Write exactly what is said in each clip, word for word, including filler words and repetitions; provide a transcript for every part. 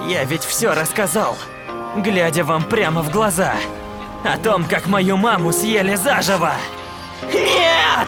Я ведь все рассказал, глядя вам прямо в глаза. О том, как мою маму съели заживо. Нет!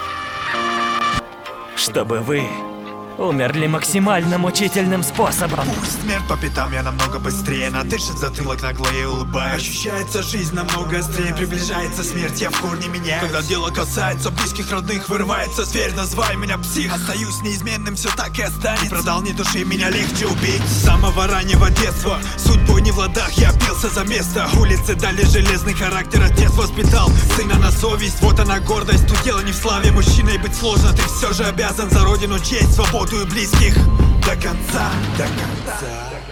Чтобы вы умерли максимально мучительным способом. Пусть смерть по пятам, я намного быстрее. Надышит затылок наглее, улыбаюсь. Ощущается жизнь намного острее. Приближается смерть, я в корне меняюсь. Когда дело касается близких, родных, вырывается зверь. Назвай меня псих, остаюсь неизменным, все так и останется. Не продал ни души, меня легче убить. С самого раннего детства судьбой не в ладах, я бился за место. Улицы дали железный характер, отец воспитал сына на совесть. Вот она гордость, тут дело не в славе. Мужчиной быть сложно, ты все же обязан за родину, честь, свободу и близких до конца, до конца.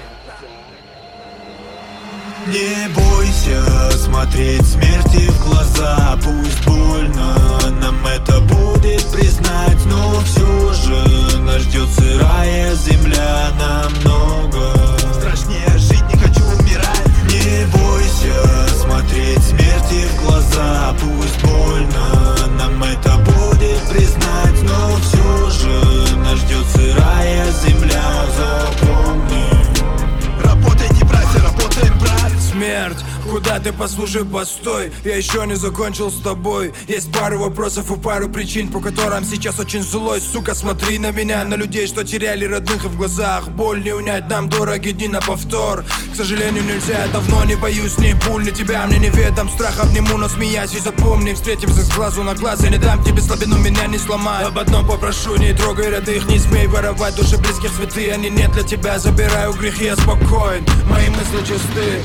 Не бойся смотреть смерти в глаза. Пусть больно нам это будет признать, но все же нас ждет сырая земля. Намного страшнее жить, не хочу умирать. Не бойся смотреть смерти в глаза. Пусть больно нам это будет признать, но все же нас ждет сырая земля. Запомни. Работайте, братья, работаем, брат. Смерть, куда ты, послушай, постой. Я еще не закончил с тобой. Есть пару вопросов и пару причин, по которым сейчас очень злой. Сука, смотри на меня, на людей, что теряли родных, и в глазах боль не унять нам дороги дни на повтор. К сожалению, нельзя, я давно не боюсь ни пуль, ни тебя, мне неведом. Страх обниму, но смеясь, и запомни, встретимся с глазу на глаз. Я не дам тебе слабину, меня не сломай. Об одном попрошу, не трогай родных, не смей воровать души близких, цветы. Они нет для тебя, забираю грехи, я спокоен, мои мысли чисты.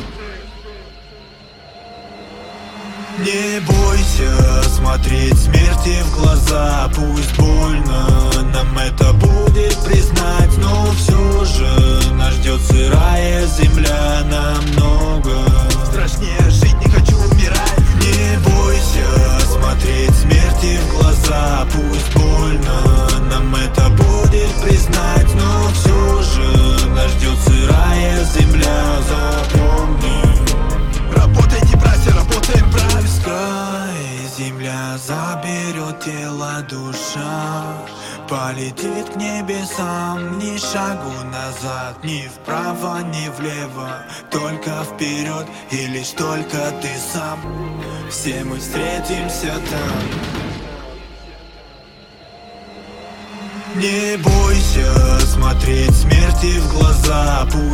Не бойся смотреть смерти в глаза. Пусть больно нам это будет признать, но все же нас ждет сырая земля. Намного страшнее жить, не хочу умирать. Не бойся смотреть смерти в глаза. Пусть больно нам это будет признать, но все же нас ждет сырая земля. Запомни. Работайте, братья, работаем, брат. Пускай земля заберет тело, душа полетит к небесам. Ни шагу назад, ни вправо, ни влево, только вперед, и лишь только ты сам. Все мы встретимся там. Не бойся смотреть смерти в глаза.